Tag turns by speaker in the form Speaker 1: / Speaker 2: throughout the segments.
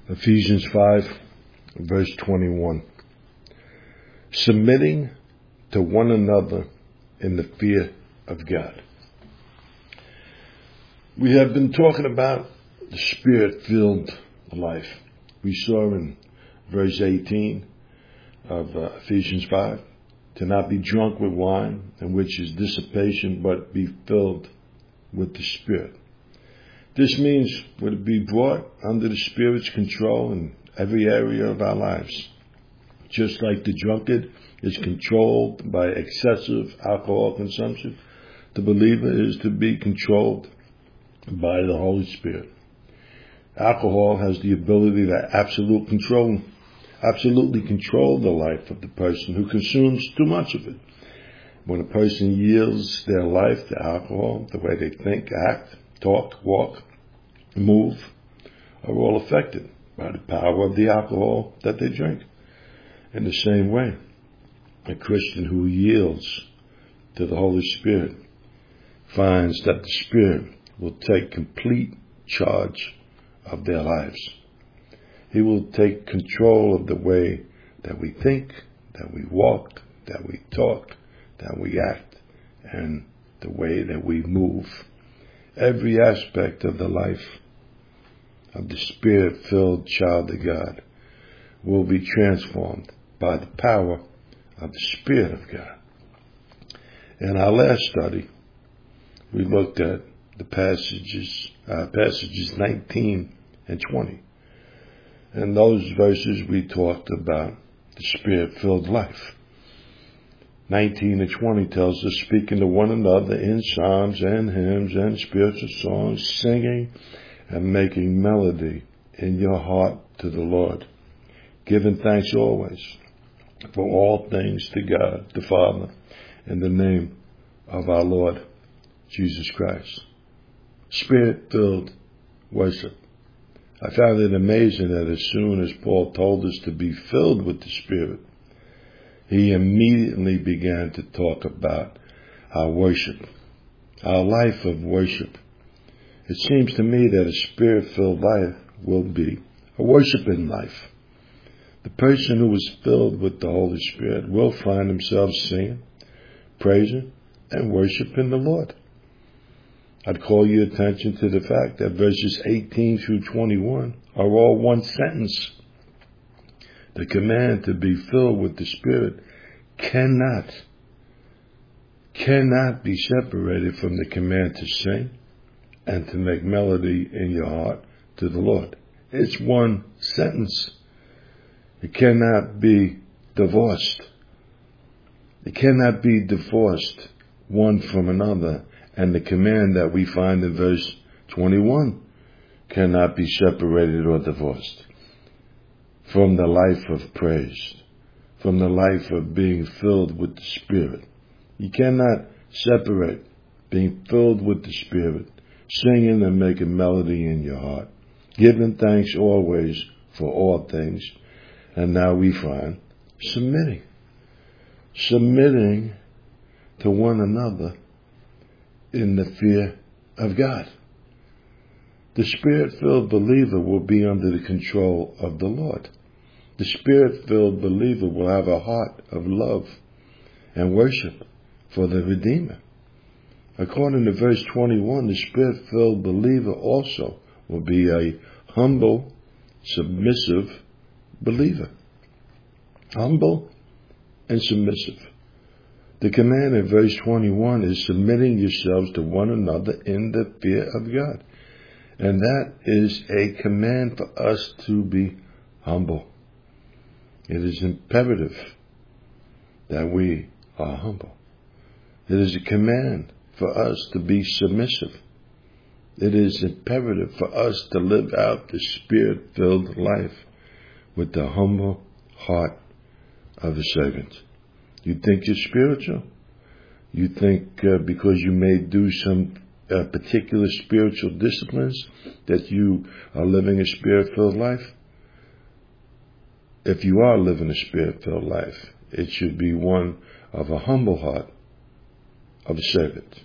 Speaker 1: Ephesians 5, verse 21. Submitting to one another in the fear of God. We have been talking about the Spirit-filled life. We saw in verse 18 of Ephesians 5, to not be drunk with wine, in which is dissipation, but be filled with the Spirit. This means we're to be brought under the Spirit's control in every area of our lives. Just like the drunkard is controlled by excessive alcohol consumption, the believer is to be controlled by the Holy Spirit. Alcohol has the ability to absolutely control the life of the person who consumes too much of it. When a person yields their life to alcohol, the way they think, act, talk, walk, move, are all affected by the power of the alcohol that they drink. In the same way, a Christian who yields to the Holy Spirit finds that the Spirit will take complete charge of their lives. He will take control of the way that we think, that we walk, that we talk, that we act, and the way that we move. Every aspect of the life of the Spirit-filled child of God will be transformed by the power of the Spirit of God. In our last study, we looked at the passages 19 and 20. In those verses, we talked about the Spirit-filled life. 19 and 20 tells us, speaking to one another in psalms and hymns and spiritual songs, singing and making melody in your heart to the Lord, giving thanks always for all things to God the Father in the name of our Lord Jesus Christ. Spirit-filled worship. I found it amazing that as soon as Paul told us to be filled with the Spirit, he immediately began to talk about our worship, our life of worship. It seems to me that a Spirit-filled life will be a worshiping life. The person who is filled with the Holy Spirit will find himself singing, praising, and worshiping the Lord. I'd call your attention to the fact that verses 18 through 21 are all one sentence. The command to be filled with the Spirit cannot be separated from the command to sing and to make melody in your heart to the Lord. It's one sentence. It cannot be divorced. It cannot be divorced one from another. And the command that we find in verse 21 cannot be separated or divorced from the life of praise, from the life of being filled with the Spirit. You cannot separate being filled with the Spirit, singing and making melody in your heart, giving thanks always for all things, and now we find submitting to one another in the fear of God. The Spirit-filled believer will be under the control of the Lord. The Spirit-filled believer will have a heart of love and worship for the Redeemer. According to verse 21, the Spirit-filled believer also will be a humble, submissive believer. Humble and submissive. The command in verse 21 is submitting yourselves to one another in the fear of God. And that is a command for us to be humble. It is imperative that we are humble. It is a command for us to be submissive. It is imperative for us to live out the Spirit-filled life with the humble heart of a servant. You think you're spiritual? You think because you may do some particular spiritual disciplines that you are living a Spirit-filled life? If you are living a Spirit-filled life, it should be one of a humble heart of a servant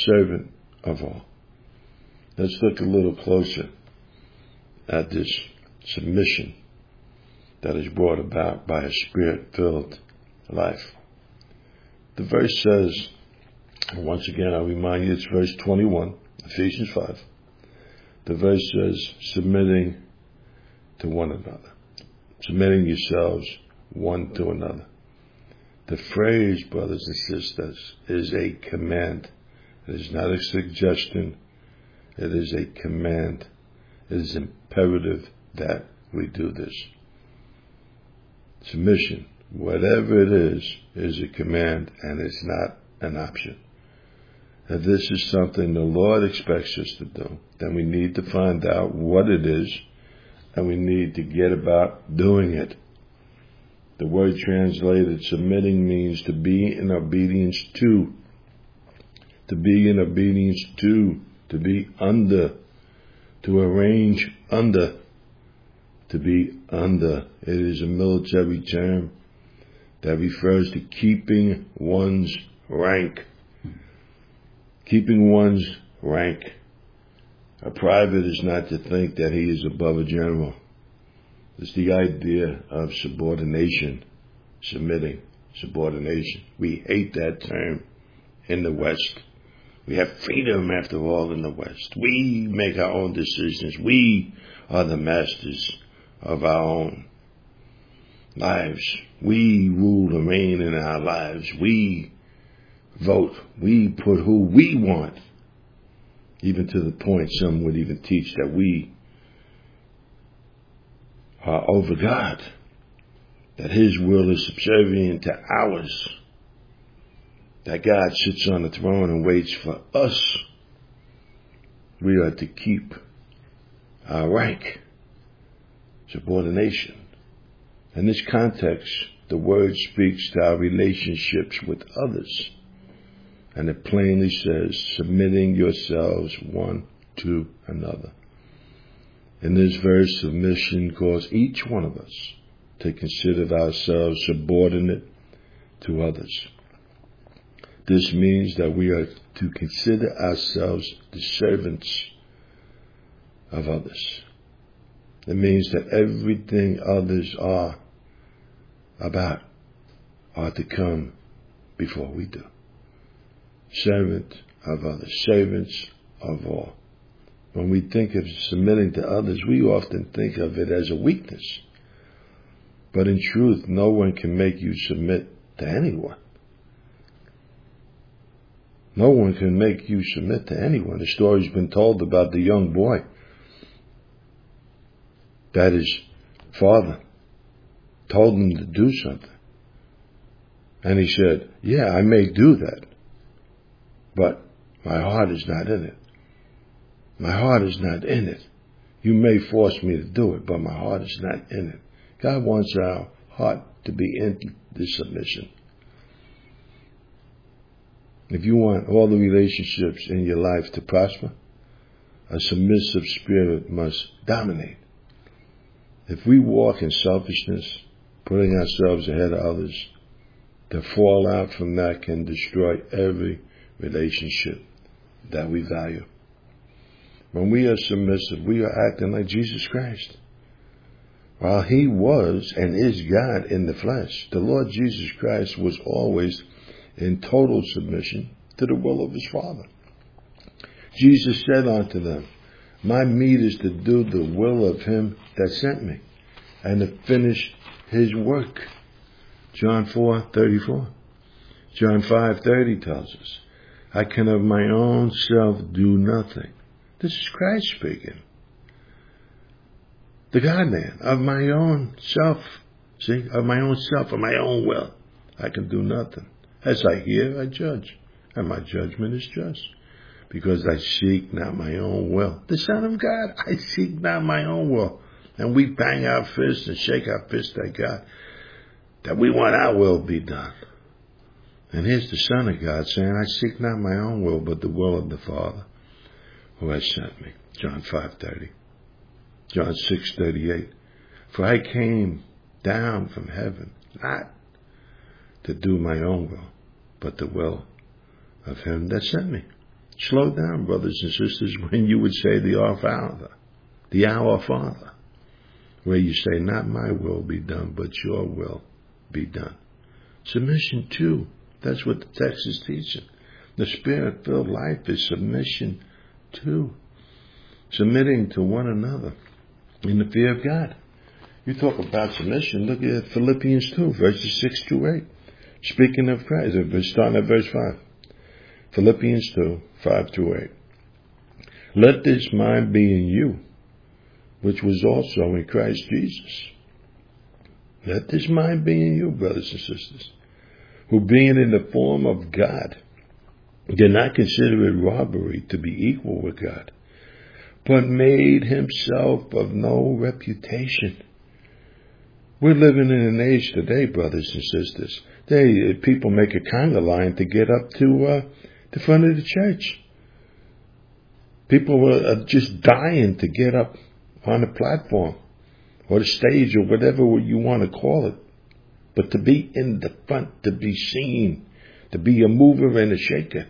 Speaker 1: of all. Let's look a little closer at this submission that is brought about by a Spirit-filled life. The verse says, and once again I'll remind you, it's verse 21, Ephesians 5. The verse says, submitting to one another. Submitting yourselves one to another. The phrase, brothers and sisters, is a command. It is not a suggestion. It is a command. It is imperative that we do this. Submission, whatever it is a command, and it's not an option. If this is something the Lord expects us to do, then we need to find out what it is, and we need to get about doing it. The word translated submitting means to be in obedience to. To be in obedience to be under, to arrange under, to be under. It is a military term that refers to keeping one's rank. Keeping one's rank. A private is not to think that he is above a general. It's the idea of subordination, submitting, subordination. We hate that term in the West. We have freedom, after all, in the West. We make our own decisions. We are the masters of our own lives. We rule and reign in our lives. We vote. We put who we want. Even to the point some would even teach that we are over God, that His will is subservient to ours, that God sits on the throne and waits for us. We are to keep our rank, subordination. In this context, the word speaks to our relationships with others, and it plainly says, submitting yourselves one to another. In this verse, submission calls each one of us to consider ourselves subordinate to others. This means that we are to consider ourselves the servants of others. It means that everything others are about are to come before we do. Servant of others, servants of all. When we think of submitting to others, we often think of it as a weakness. But in truth, no one can make you submit to anyone. No one can make you submit to anyone. The story's been told about the young boy that his father told him to do something. And he said, yeah, I may do that, but my heart is not in it. My heart is not in it. You may force me to do it, but my heart is not in it. God wants our heart to be in the submission. If you want all the relationships in your life to prosper, a submissive spirit must dominate. If we walk in selfishness, putting ourselves ahead of others, the fallout from that can destroy every relationship that we value. When we are submissive, we are acting like Jesus Christ. While He was and is God in the flesh, the Lord Jesus Christ was always in total submission to the will of His Father. Jesus said unto them, my meat is to do the will of Him that sent me, and to finish His work. John 4:34. John 5:30 tells us, I can of my own self do nothing. This is Christ speaking. The God-man, of my own self, of my own will, I can do nothing. As I hear, I judge, and my judgment is just, because I seek not my own will. The Son of God, I seek not my own will. And we bang our fists and shake our fists at God, that we want our will be done. And here's the Son of God saying, I seek not my own will, but the will of the Father who has sent me. John 5:30. John 6:38. For I came down from heaven, not to do my own will, but the will of Him that sent me. Slow down, brothers and sisters, when you would say the Our Father, the Our Father. where you say, not my will be done, but your will be done. Submission too. That's what the text is teaching. The Spirit-filled life is submission too. Submitting to one another in the fear of God. You talk about submission, look at Philippians 2, verses 6 to 8. Speaking of Christ, starting at verse 5. Philippians 2, 5 to 8. Let this mind be in you, which was also in Christ Jesus. Let this mind be in you, brothers and sisters, who being in the form of God, did not consider it robbery to be equal with God, but made himself of no reputation. We're living in an age today, brothers and sisters. People make a conga line to get up to the front of the church. People are just dying to get up on the platform or the stage or whatever you want to call it. But to be in the front, to be seen, to be a mover and a shaker.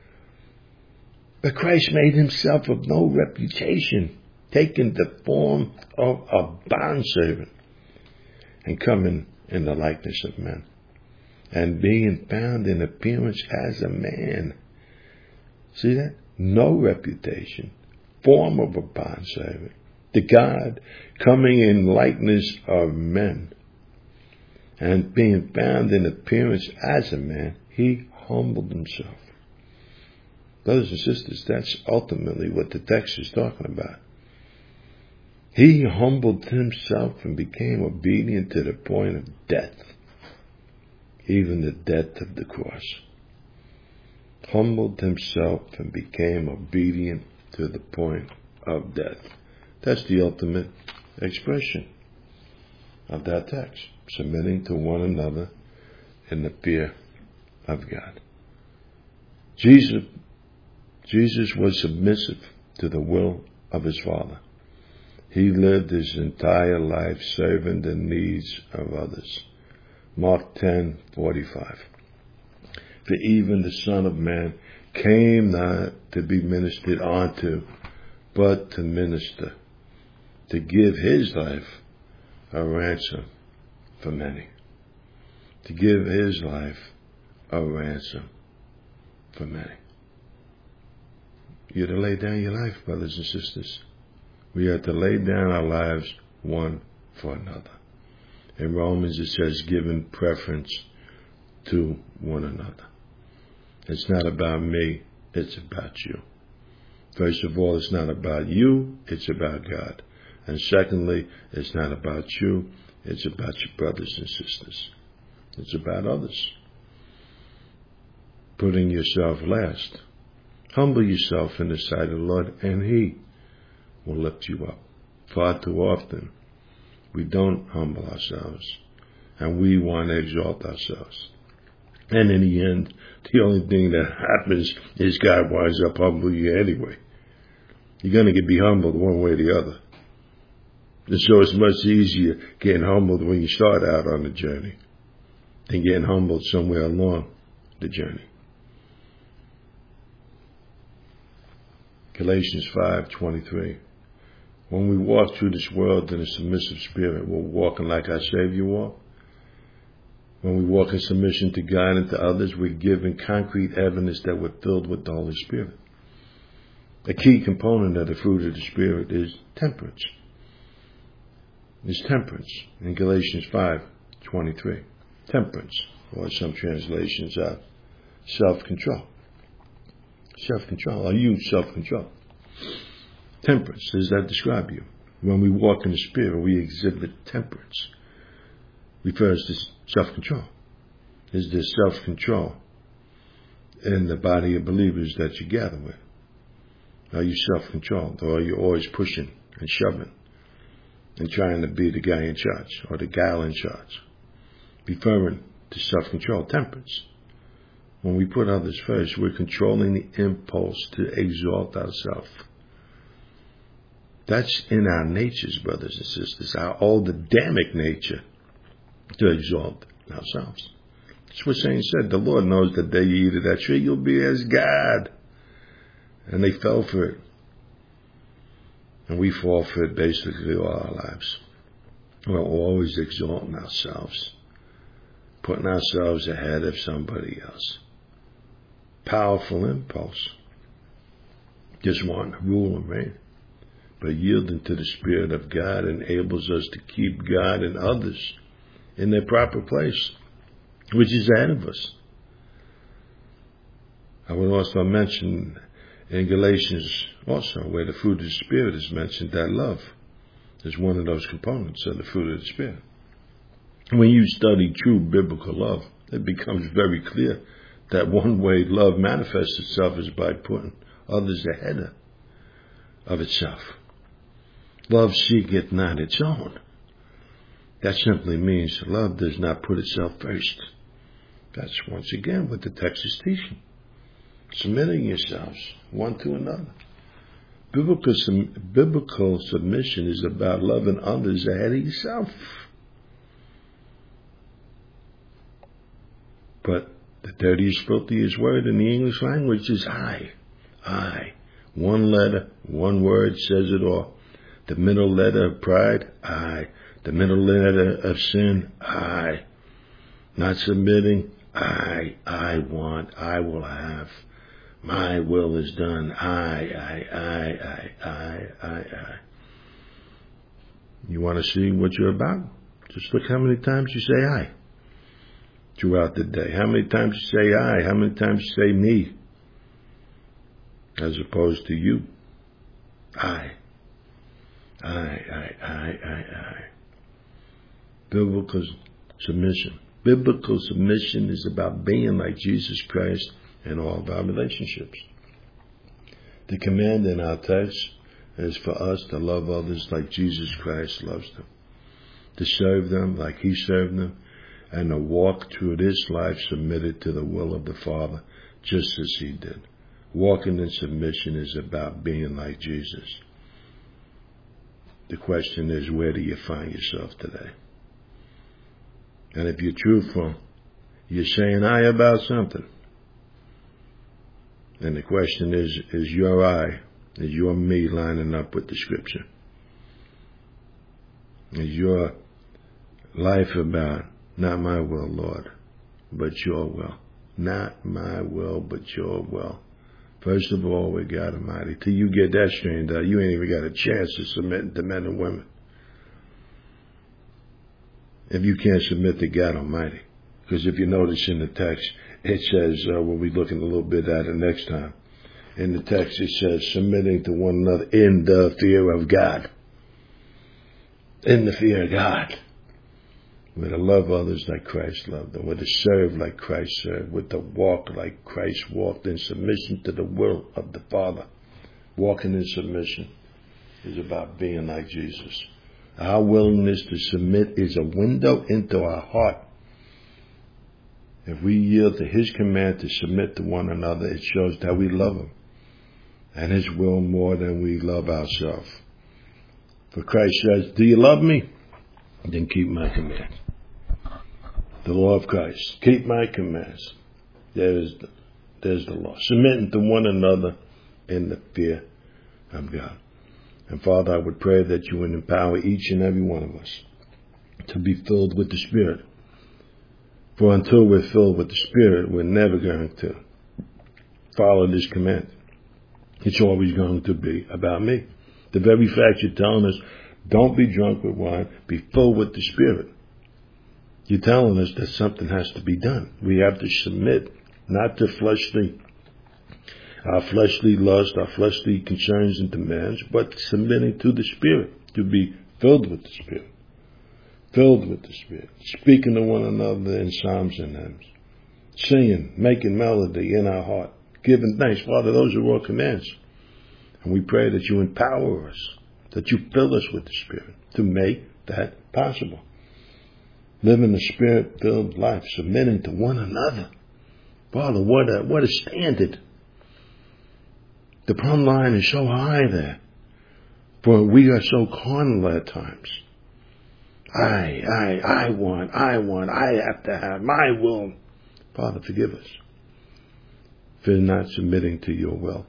Speaker 1: But Christ made himself of no reputation, taking the form of a bondservant and coming in the likeness of men, and being found in appearance as a man. See that? No reputation, form of a bondservant. The God coming in likeness of men, and being found in appearance as a man, he humbled himself. Brothers and sisters, that's ultimately what the text is talking about. He humbled himself and became obedient to the point of death, even the death of the cross. Humbled himself and became obedient to the point of death. That's the ultimate expression of that text. Submitting to one another in the fear of God. Jesus was submissive to the will of his Father. He lived his entire life serving the needs of others. Mark 10:45. For even the Son of Man came not to be ministered unto, but to minister, to give his life a ransom for many. To give his life a ransom for many. You're to lay down your life, brothers and sisters. We are to lay down our lives one for another. In Romans it says, giving preference to one another. It's not about me, it's about you. First of all, it's not about you, it's about God. And secondly, it's not about you, it's about your brothers and sisters. It's about others. Putting yourself last. Humble yourself in the sight of the Lord, and he will lift you up. Far too often, we don't humble ourselves, and we want to exalt ourselves. And in the end, the only thing that happens is God winds up humbling you anyway. You're going to be humbled one way or the other. And so it's much easier getting humbled when you start out on the journey than getting humbled somewhere along the journey. Galatians 5:23. When we walk through this world in a submissive spirit, we're walking like our Savior walked. When we walk in submission to God and to others, we're giving concrete evidence that we're filled with the Holy Spirit. A key component of the fruit of the Spirit is temperance. It's temperance in Galatians 5:23. Temperance, or some translations are self-control. Self-control. Are you self-control? Temperance, does that describe you? When we walk in the Spirit, we exhibit temperance. Refers to self-control. Is there self-control in the body of believers that you gather with? Are you self-controlled, or are you always pushing and shoving and trying to be the guy in charge or the gal in charge? Referring to self-control, temperance. When we put others first, we're controlling the impulse to exalt ourselves. That's in our natures, brothers and sisters, our old Adamic nature, to exalt ourselves. That's what Saint said. The Lord knows the day you eat of that tree, you'll be as God. And they fell for it. And we fall for it basically all our lives. We're always exalting ourselves, putting ourselves ahead of somebody else. Powerful impulse. Just wanting to rule and reign. But yielding to the Spirit of God enables us to keep God and others in their proper place, which is ahead of us. I would also mention in Galatians also, where the fruit of the Spirit is mentioned, that love is one of those components of the fruit of the Spirit. When you study true biblical love, it becomes very clear that one way love manifests itself is by putting others ahead of itself. Love seeketh not its own. That simply means love does not put itself first. That's once again what the text is teaching. Submitting yourselves one to another. Biblical submission is about loving others ahead of yourself. But the dirtiest, filthiest word in the English language is I. I. One letter, one word says it all. The middle letter of pride, I. The middle letter of sin, I. Not submitting, I want, I will have. My will is done, I. You want to see what you're about? Just look how many times you say I throughout the day. How many times you say I? How many times you say me? As opposed to you. I. Biblical submission. Biblical submission is about being like Jesus Christ in all of our relationships. The command in our text is for us to love others like Jesus Christ loves them, to serve them like He served them, and to walk through this life submitted to the will of the Father, just as He did. Walking in submission is about being like Jesus. The question is, where do you find yourself today? And if you're truthful, you're saying I about something. And the question is your I, is your me lining up with the Scripture? Is your life about, not my will, Lord, but your will? Not my will, but your will. First of all, with God Almighty. Till you get that straightened out, you ain't even got a chance to submit to men and women. If you can't submit to God Almighty. Because if you notice in the text, it says, we'll be looking a little bit at it next time. In the text, it says, submitting to one another in the fear of God. In the fear of God. We're to love others like Christ loved them. We're to serve like Christ served. We're to walk like Christ walked in submission to the will of the Father. Walking in submission is about being like Jesus. Our willingness to submit is a window into our heart. If we yield to His command to submit to one another, it shows that we love Him and His will more than we love ourselves. For Christ says, do you love me? Then keep my commands. The law of Christ. Keep my commands. There's the law. Submitting to one another in the fear of God. And Father, I would pray that you would empower each and every one of us to be filled with the Spirit. For until we're filled with the Spirit, we're never going to follow this command. It's always going to be about me. The very fact you're telling us, don't be drunk with wine, be filled with the Spirit. You're telling us that something has to be done. We have to submit, not to our fleshly lust, our fleshly concerns and demands, but submitting to the Spirit, to be filled with the Spirit. Filled with the Spirit. Speaking to one another in psalms and hymns. Singing, making melody in our heart. Giving thanks. Father, those are all commands. And we pray that you empower us, that you fill us with the Spirit to make that possible. Living a Spirit-filled life, submitting to one another. Father, what a standard. The plumb line is so high there. For we are so carnal at times. I want, I have to have my will. Father, forgive us for not submitting to your will.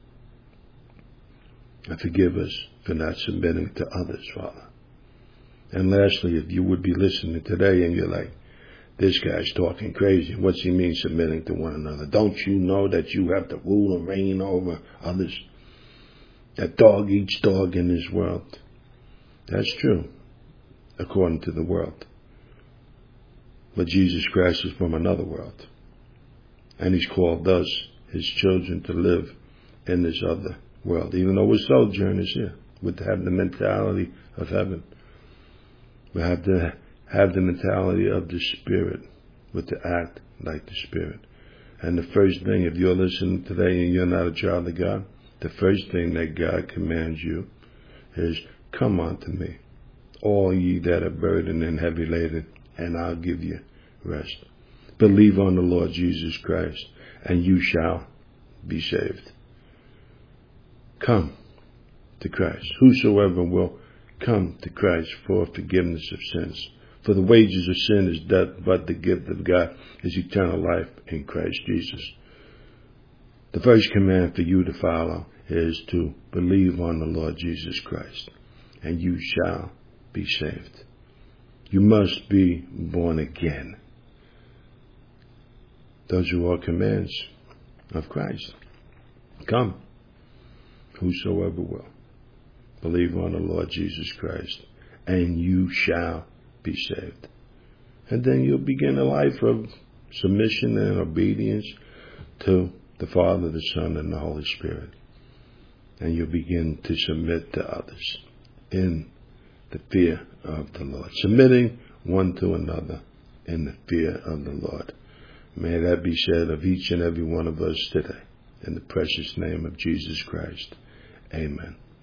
Speaker 1: And forgive us for not submitting to others, Father. And lastly, if you would be listening today and you're like, this guy's talking crazy. What's he mean submitting to one another? Don't you know that you have to rule and reign over others? That dog eats dog in this world. That's true, according to the world. But Jesus Christ is from another world. And he's called us, his children, to live in this other world. Even though we're sojourners here, we have the mentality of heaven. We have to have the mentality of the Spirit, with to act like the Spirit. And the first thing, if you're listening today and you're not a child of God, the first thing that God commands you is, come unto me, all ye that are burdened and heavy laden, and I'll give you rest. Believe on the Lord Jesus Christ, and you shall be saved. Come to Christ. Whosoever will come to Christ for forgiveness of sins. For the wages of sin is death, but the gift of God is eternal life in Christ Jesus. The first command for you to follow is to believe on the Lord Jesus Christ, and you shall be saved. You must be born again. Those are all commands of Christ. Come, whosoever will. Believe on the Lord Jesus Christ, and you shall be saved. And then you'll begin a life of submission and obedience to the Father, the Son, and the Holy Spirit. And you'll begin to submit to others in the fear of the Lord. Submitting one to another in the fear of the Lord. May that be said of each and every one of us today. In the precious name of Jesus Christ. Amen.